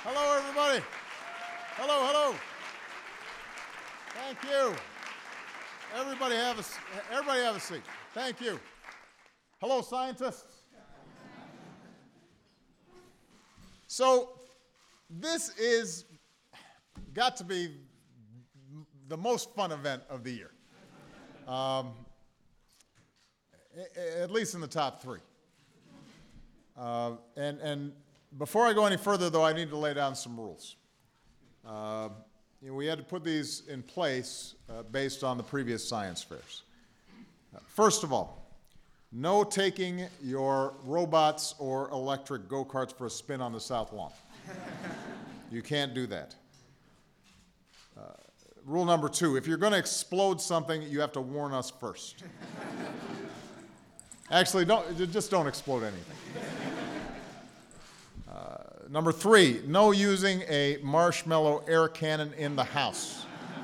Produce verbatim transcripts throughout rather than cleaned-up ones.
Hello, everybody. Hello, hello. Thank you. Everybody have a, everybody have a seat. Thank you. Hello, scientists. So this is got to be the most fun event of the year, um, at least in the top three. Uh, and, and before I go any further, though, I need to lay down some rules. Uh, you know, we had to put these in place uh, based on the previous science fairs. Uh, first of all, no taking your robots or electric go-karts for a spin on the South Lawn. You can't do that. Uh, rule number two, if you're going to explode something, you have to warn us first. Actually, don't, just don't explode anything. Uh, number three, no using a marshmallow air cannon in the house.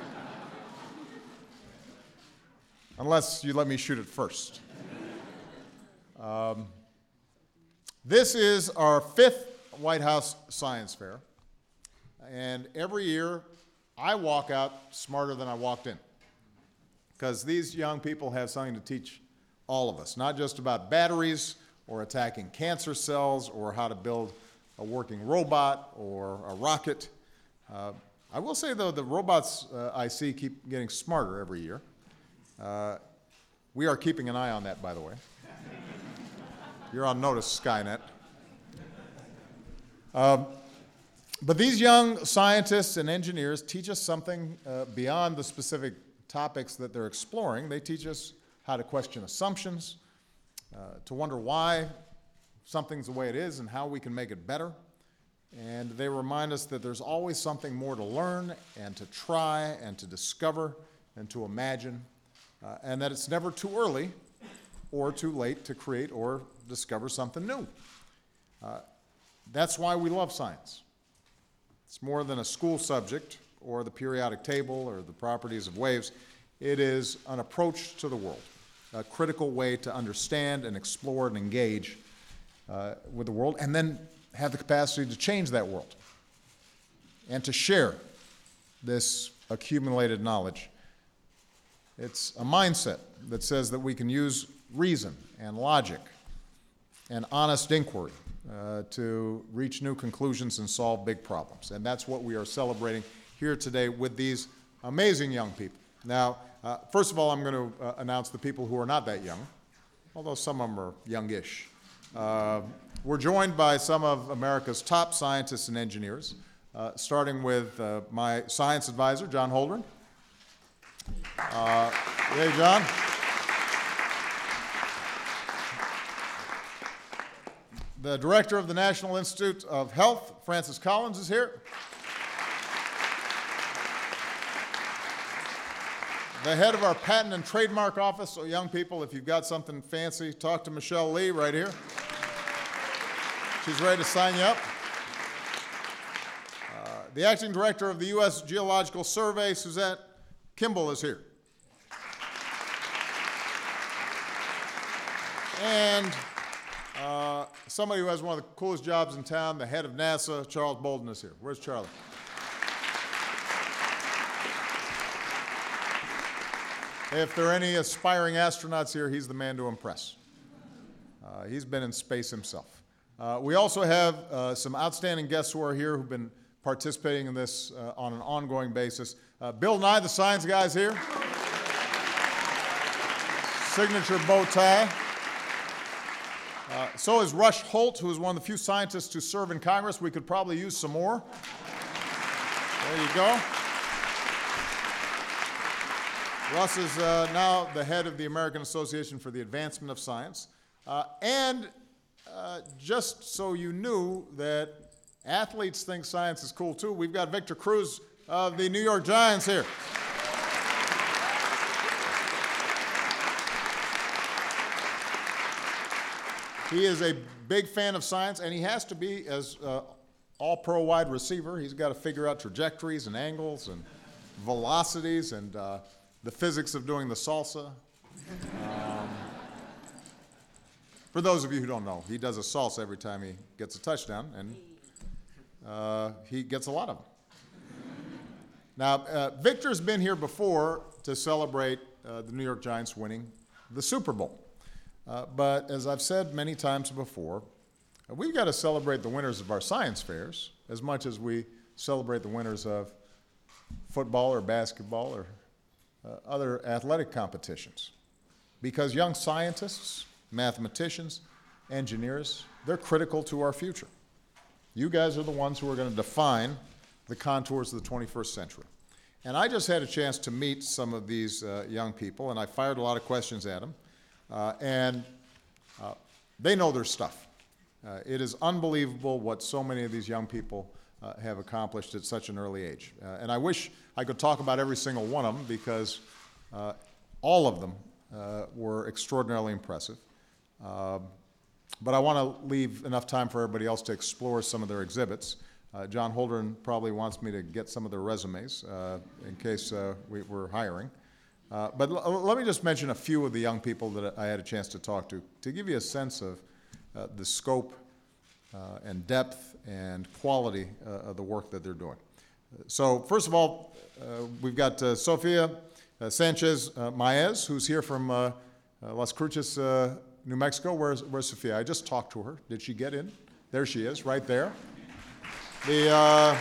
Unless you let me shoot it first. Um, this is our fifth White House Science Fair, and every year I walk out smarter than I walked in, because these young people have something to teach all of us, not just about batteries or attacking cancer cells or how to build a working robot or a rocket. Uh, I will say, though, the robots uh, I see keep getting smarter every year. Uh, we are keeping an eye on that, by the way. You're on notice, Skynet. Um, but these young scientists and engineers teach us something uh, beyond the specific topics that they're exploring. They teach us how to question assumptions, uh, to wonder why something's the way it is and how we can make it better. And they remind us that there's always something more to learn and to try and to discover and to imagine, uh, and that it's never too early or too late to create or discover something new. Uh, that's why we love science. It's more than a school subject or the periodic table or the properties of waves. It is an approach to the world, a critical way to understand and explore and engage uh, with the world, and then have the capacity to change that world and to share this accumulated knowledge. It's a mindset that says that we can use reason and logic and honest inquiry uh, to reach new conclusions and solve big problems. And that's what we are celebrating here today with these amazing young people. Now, uh, first of all, I'm going to uh, announce the people who are not that young, although some of them are youngish. Uh, we're joined by some of America's top scientists and engineers, uh, starting with uh, my science advisor, John Holdren. Uh, hey, John. The director of the National Institute of Health, Francis Collins, is here. The head of our patent and trademark office, so young people, if you've got something fancy, talk to Michelle Lee right here. She's ready to sign you up. Uh, the acting director of the U S Geological Survey, Suzette Kimball, is here. And uh, somebody who has one of the coolest jobs in town, the head of NASA, Charles Bolden, is here. Where's Charlie? If there are any aspiring astronauts here, he's the man to impress. Uh, he's been in space himself. Uh, we also have uh, some outstanding guests who are here who've been participating in this uh, on an ongoing basis. Uh, Bill Nye, the science guy, is here. Signature bow tie. Uh, so is Rush Holt, who is one of the few scientists to serve in Congress. We could probably use some more. There you go. Russ is uh, now the head of the American Association for the Advancement of Science. Uh, and uh, just so you knew that athletes think science is cool too, we've got Victor Cruz of the New York Giants here. He is a big fan of science, and he has to be as uh, all-pro wide receiver. He's got to figure out trajectories and angles and velocities and uh, the physics of doing the salsa. Um, for those of you who don't know, he does a salsa every time he gets a touchdown, and uh, uh, he gets a lot of them. Now, uh, Victor's been here before to celebrate uh, the New York Giants winning the Super Bowl. Uh, but as I've said many times before, uh, we've got to celebrate the winners of our science fairs as much as we celebrate the winners of football or basketball or uh, other athletic competitions. Because young scientists, mathematicians, engineers, they're critical to our future. You guys are the ones who are going to define the contours of the twenty-first century. And I just had a chance to meet some of these uh, young people, and I fired a lot of questions at them. Uh, and uh, they know their stuff. Uh, it is unbelievable what so many of these young people uh, have accomplished at such an early age. Uh, and I wish I could talk about every single one of them, because uh, all of them uh, were extraordinarily impressive. Uh, but I want to leave enough time for everybody else to explore some of their exhibits. Uh, John Holdren probably wants me to get some of their resumes uh, in case uh, we, we're hiring. Uh, but l- let me just mention a few of the young people that I had a chance to talk to, to give you a sense of uh, the scope uh, and depth and quality uh, of the work that they're doing. So first of all, uh, we've got uh, Sofia uh, Sanchez uh, Maez, who's here from uh, uh, Las Cruces, uh, New Mexico. Where's, where's Sofia? I just talked to her. Did she get in? There she is, right there. The, uh,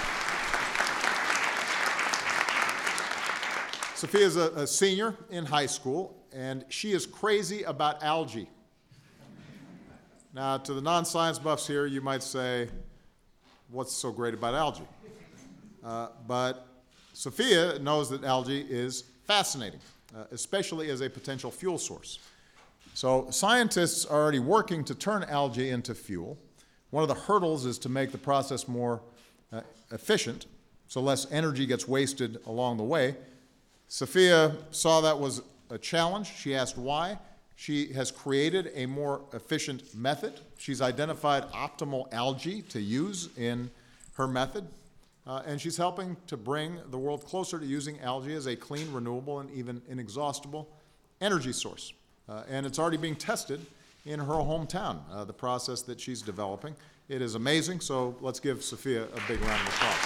Sophia is a, a senior in high school, and she is crazy about algae. Now, to the non-science buffs here, you might say, what's so great about algae? Uh, but Sophia knows that algae is fascinating, uh, especially as a potential fuel source. So scientists are already working to turn algae into fuel. One of the hurdles is to make the process more uh, efficient, so less energy gets wasted along the way. Sophia saw that was a challenge. She asked why. She has created a more efficient method. She's identified optimal algae to use in her method, uh, and she's helping to bring the world closer to using algae as a clean, renewable, and even inexhaustible energy source. Uh, and it's already being tested in her hometown, uh, the process that she's developing. It is amazing, so let's give Sophia a big round of applause.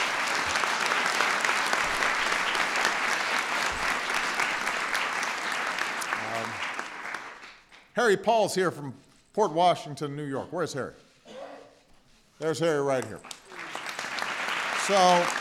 Um, Harry Paul's here from Port Washington, New York. Where's Harry? There's Harry right here. So,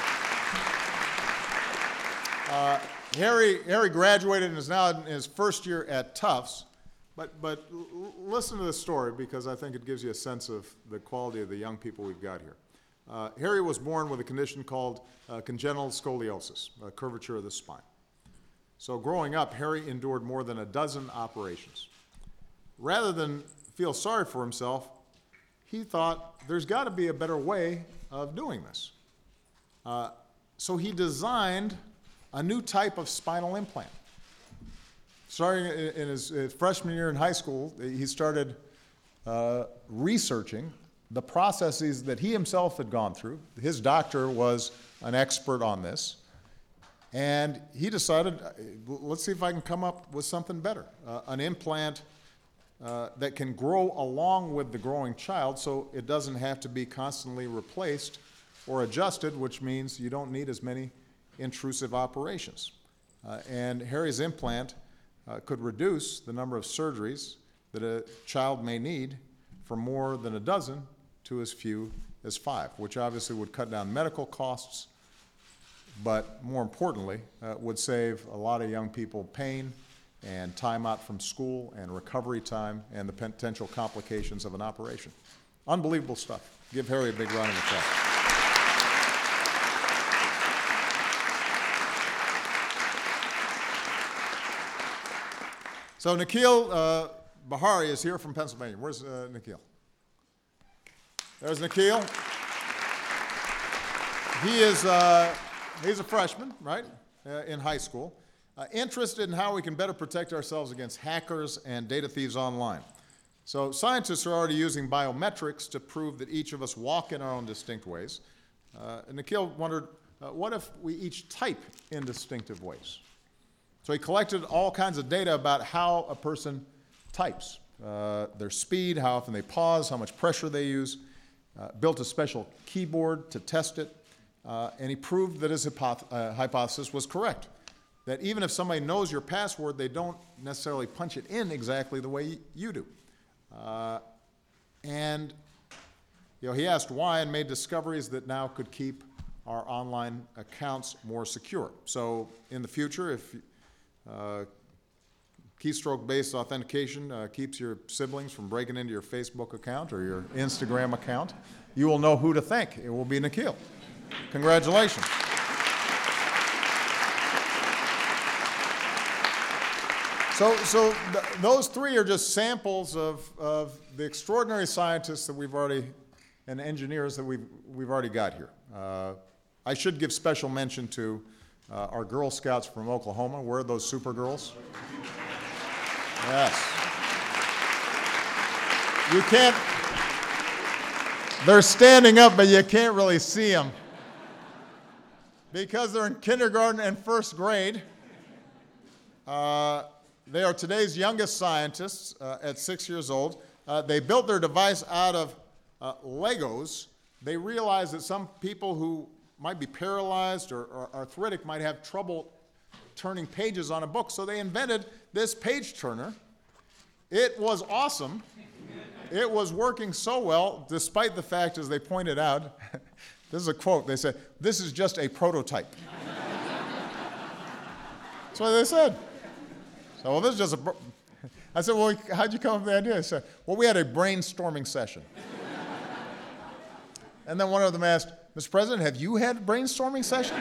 uh, Harry, Harry graduated and is now in his first year at Tufts. But, but l- listen to this story, because I think it gives you a sense of the quality of the young people we've got here. Uh, Harry was born with a condition called uh, congenital scoliosis, a curvature of the spine. So growing up, Harry endured more than a dozen operations. Rather than feel sorry for himself, he thought there's got to be a better way of doing this. Uh, so he designed a new type of spinal implant. Starting in his freshman year in high school, he started uh, researching the processes that he himself had gone through. His doctor was an expert on this. And he decided, let's see if I can come up with something better, uh, an implant uh, that can grow along with the growing child, so it doesn't have to be constantly replaced or adjusted, which means you don't need as many intrusive operations. Uh, and Harry's implant Uh, could reduce the number of surgeries that a child may need from more than a dozen to as few as five, which obviously would cut down medical costs, but more importantly, uh, would save a lot of young people pain and time out from school and recovery time and the potential complications of an operation. Unbelievable stuff. Give Harry a big round of applause. So Nikhil uh, Bahari is here from Pennsylvania. Where's uh, Nikhil? There's Nikhil. He is uh, he's a freshman, right, uh, in high school, uh, interested in how we can better protect ourselves against hackers and data thieves online. So scientists are already using biometrics to prove that each of us walk in our own distinct ways. Uh, and Nikhil wondered, uh, what if we each type in distinctive ways? So he collected all kinds of data about how a person types, uh, their speed, how often they pause, how much pressure they use. uh, built a special keyboard to test it, uh, and he proved that his hypoth uh, hypothesis was correct. That even if somebody knows your password, they don't necessarily punch it in exactly the way you do. Uh, and you know, he asked why and made discoveries that now could keep our online accounts more secure. So in the future, if uh, keystroke-based authentication uh, keeps your siblings from breaking into your Facebook account or your Instagram account, you will know who to thank. It will be Nikhil. Congratulations. So, so th those three are just samples of, of the extraordinary scientists that we've already, and engineers that we've, we've already got here. Uh, I should give special mention to uh, our Girl Scouts from Oklahoma. Where are those super girls? Yes. You can't, they're standing up, but you can't really see them because they're in kindergarten and first grade. Uh, They are today's youngest scientists uh, at six years old. Uh, they built their device out of uh, Legos. They realized that some people who might be paralyzed or, or arthritic might have trouble turning pages on a book, so they invented this page turner. It was awesome. It was working so well, despite the fact, as they pointed out, this is a quote, they said, "This is just a prototype." That's what they said. So, well, this is just a, I said, well, how'd you come up with the idea? They said, well, we had a brainstorming session. And then one of them asked, Mister President, have you had brainstorming sessions?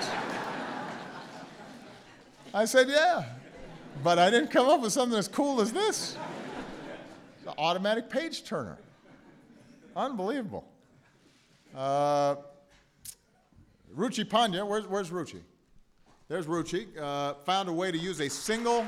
I said, yeah, but I didn't come up with something as cool as this. It's an automatic page turner. Unbelievable. Uh, Ruchi Pandya, where's, where's Ruchi? There's Ruchi, uh, found a way to use a single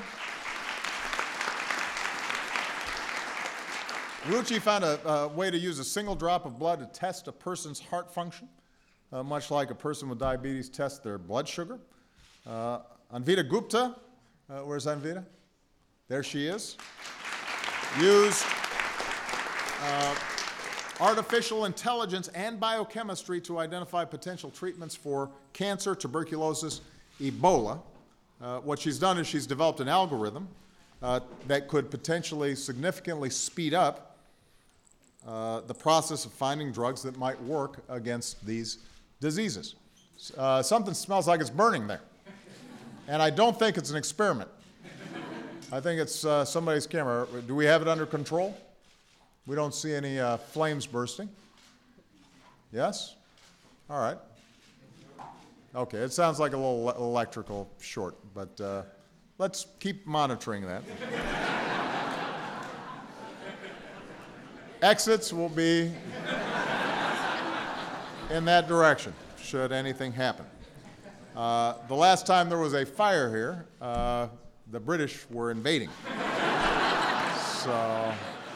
Ruchi found a, a way to use a single drop of blood to test a person's heart function, uh, much like a person with diabetes tests their blood sugar. Uh, Anvita Gupta, uh, where's Anvita? There she is. Used uh, artificial intelligence and biochemistry to identify potential treatments for cancer, tuberculosis, Ebola. Uh, what she's done is she's developed an algorithm uh, that could potentially significantly speed up Uh, the process of finding drugs that might work against these diseases. Uh, something smells like it's burning there. And I don't think it's an experiment. I think it's uh, somebody's camera. Do we have it under control? We don't see any uh, flames bursting. Yes? All right. Okay, it sounds like a little electrical short, but uh, let's keep monitoring that. Exits will be in that direction, should anything happen. Uh, the last time there was a fire here, uh, the British were invading. So,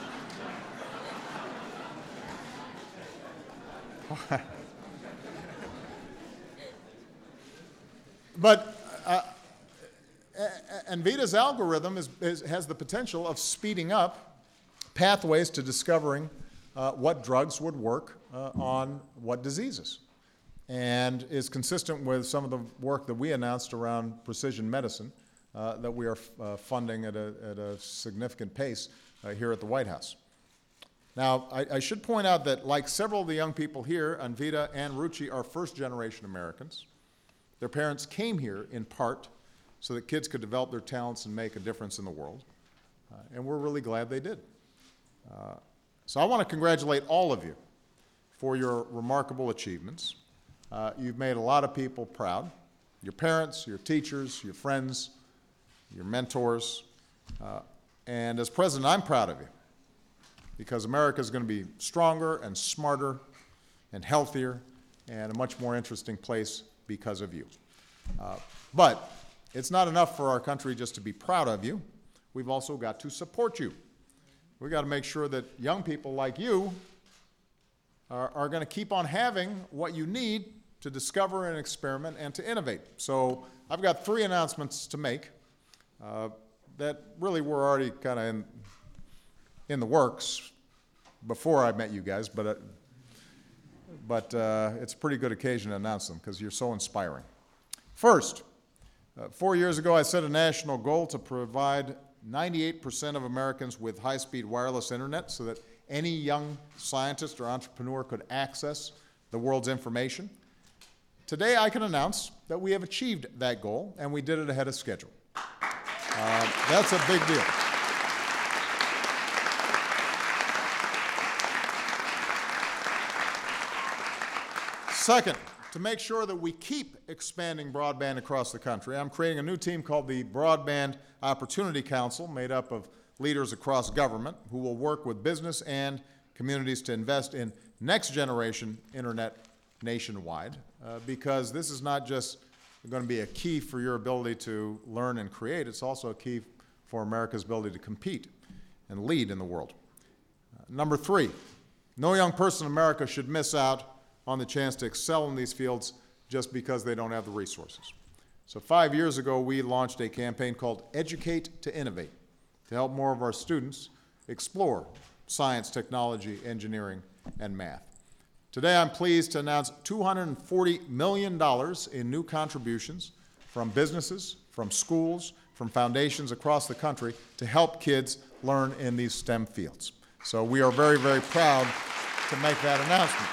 but uh, Anvita's algorithm is, is, has the potential of speeding up pathways to discovering uh, what drugs would work uh, on what diseases, and is consistent with some of the work that we announced around precision medicine uh, that we are uh, funding at a, at a significant pace uh, here at the White House. Now, I, I should point out that like several of the young people here, Anvita and Ruchi are first-generation Americans. Their parents came here in part so that kids could develop their talents and make a difference in the world, uh, and we're really glad they did. Uh, so I want to congratulate all of you for your remarkable achievements. Uh, you've made a lot of people proud, your parents, your teachers, your friends, your mentors. Uh, and as president, I'm proud of you because America is going to be stronger and smarter and healthier and a much more interesting place because of you. Uh, but it's not enough for our country just to be proud of you. We've also got to support you. We've got to make sure that young people like you are, are going to keep on having what you need to discover and experiment and to innovate. So I've got three announcements to make uh, that really were already kind of in, in the works before I met you guys. But uh, but uh, it's a pretty good occasion to announce them because you're so inspiring. First, uh, four years ago, I set a national goal to provide ninety-eight percent of Americans with high-speed wireless internet so that any young scientist or entrepreneur could access the world's information. Today, I can announce that we have achieved that goal, and we did it ahead of schedule. Uh, that's a big deal. Second, to make sure that we keep expanding broadband across the country, I'm creating a new team called the Broadband Opportunity Council, made up of leaders across government who will work with business and communities to invest in next-generation internet nationwide, uh, because this is not just going to be a key for your ability to learn and create, it's also a key for America's ability to compete and lead in the world. Uh, number three, no young person in America should miss out on the chance to excel in these fields just because they don't have the resources. So five years ago, we launched a campaign called Educate to Innovate to help more of our students explore science, technology, engineering, and math. Today, I'm pleased to announce two hundred forty million dollars in new contributions from businesses, from schools, from foundations across the country to help kids learn in these STEM fields. So we are very, very proud to make that announcement.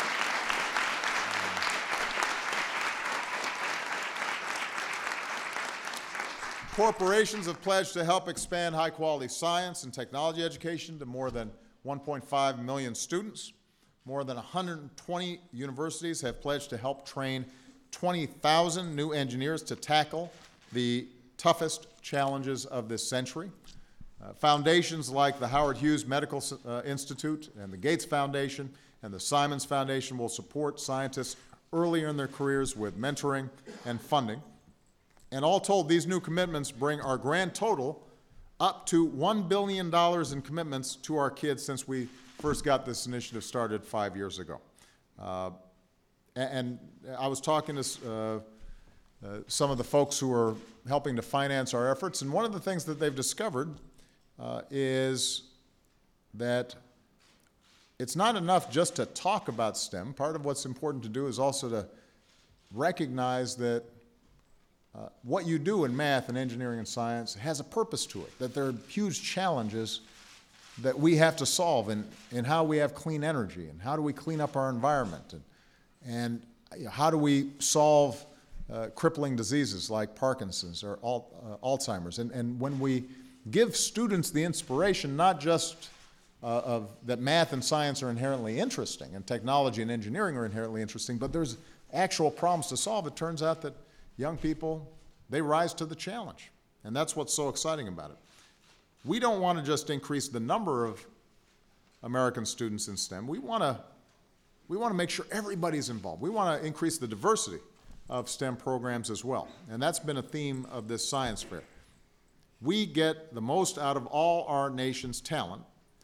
Corporations have pledged to help expand high-quality science and technology education to more than one point five million students. More than one hundred twenty universities have pledged to help train twenty thousand new engineers to tackle the toughest challenges of this century. Uh, foundations like the Howard Hughes Medical uh, Institute and the Gates Foundation and the Simons Foundation will support scientists earlier in their careers with mentoring and funding. And all told, these new commitments bring our grand total up to one billion dollars in commitments to our kids since we first got this initiative started five years ago. Uh, and, and I was talking to uh, uh, some of the folks who are helping to finance our efforts, and one of the things that they've discovered uh, is that it's not enough just to talk about STEM. Part of what's important to do is also to recognize that Uh, what you do in math and engineering and science has a purpose to it, that there are huge challenges that we have to solve in, in how we have clean energy and how do we clean up our environment and, and you know, how do we solve uh, crippling diseases like Parkinson's or al uh, Alzheimer's. And, and when we give students the inspiration, not just uh, of that math and science are inherently interesting and technology and engineering are inherently interesting, but there's actual problems to solve, it turns out that young people, they rise to the challenge, and that's what's so exciting about it. We don't want to just increase the number of American students in STEM. We want to, we want to make sure everybody's involved. We want to increase the diversity of STEM programs as well, and that's been a theme of this science fair. We get the most out of all our nation's talent,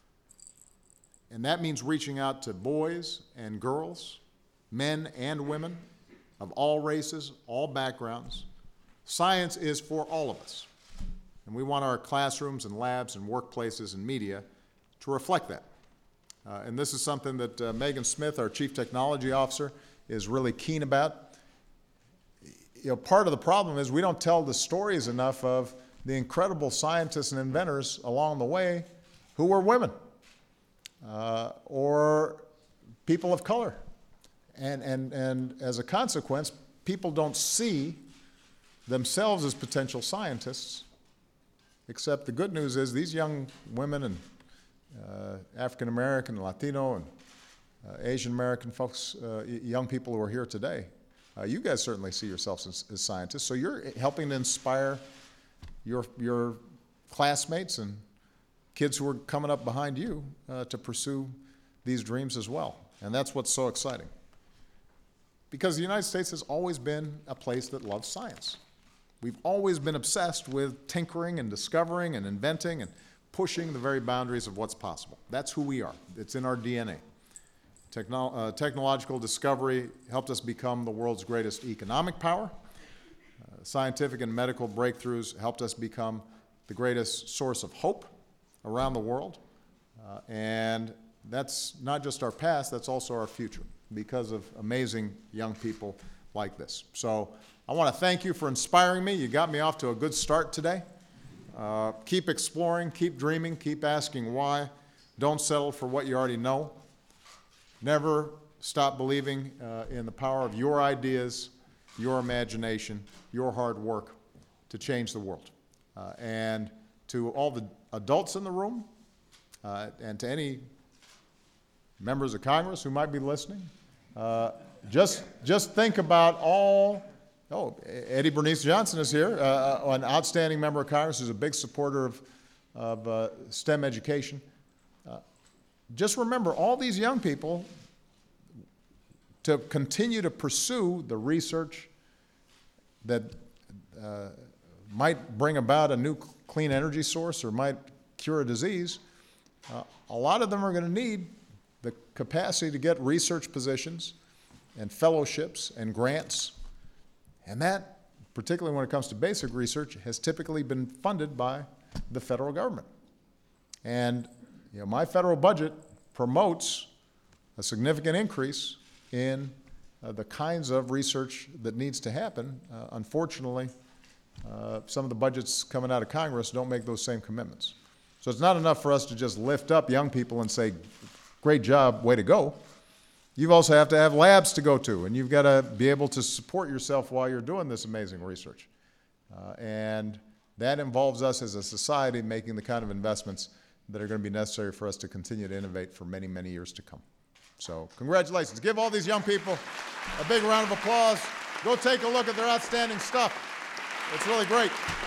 and that means reaching out to boys and girls, men and women, of all races, all backgrounds. Science is for all of us. And we want our classrooms and labs and workplaces and media to reflect that. Uh, and this is something that uh, Megan Smith, our Chief Technology Officer, is really keen about. You know, part of the problem is we don't tell the stories enough of the incredible scientists and inventors along the way who were women uh, or people of color. And, and, and as a consequence, people don't see themselves as potential scientists, except the good news is these young women and uh, African American, Latino, and uh, Asian American folks, uh, young people who are here today, uh, you guys certainly see yourselves as, as scientists, so you're helping to inspire your, your classmates and kids who are coming up behind you uh, to pursue these dreams as well. And that's what's so exciting. Because the United States has always been a place that loves science. We've always been obsessed with tinkering and discovering and inventing and pushing the very boundaries of what's possible. That's who we are. It's in our D N A. Techno uh, technological discovery helped us become the world's greatest economic power. Uh, scientific and medical breakthroughs helped us become the greatest source of hope around the world. Uh, and that's not just our past, that's also our future. because of amazing young people like this. So I want to thank you for inspiring me. You got me off to a good start today. Uh, keep exploring, keep dreaming, keep asking why. Don't settle for what you already know. Never stop believing uh, in the power of your ideas, your imagination, your hard work to change the world. Uh, and to all the adults in the room, uh, and to any members of Congress who might be listening, uh, just, just think about all. Oh, Eddie Bernice Johnson is here, uh, an outstanding member of Congress who's a big supporter of, of uh, STEM education. Uh, just remember all these young people to continue to pursue the research that uh, might bring about a new clean energy source or might cure a disease. Uh, a lot of them are going to need the capacity to get research positions and fellowships and grants. And that, particularly when it comes to basic research, has typically been funded by the federal government. And you know, my federal budget promotes a significant increase in uh, the kinds of research that needs to happen. Uh, unfortunately, uh, some of the budgets coming out of Congress don't make those same commitments. So it's not enough for us to just lift up young people and say, great job, way to go. You also have to have labs to go to, and you've got to be able to support yourself while you're doing this amazing research. Uh, and that involves us as a society making the kind of investments that are going to be necessary for us to continue to innovate for many, many years to come. So congratulations. Give all these young people a big round of applause. Go take a look at their outstanding stuff. It's really great.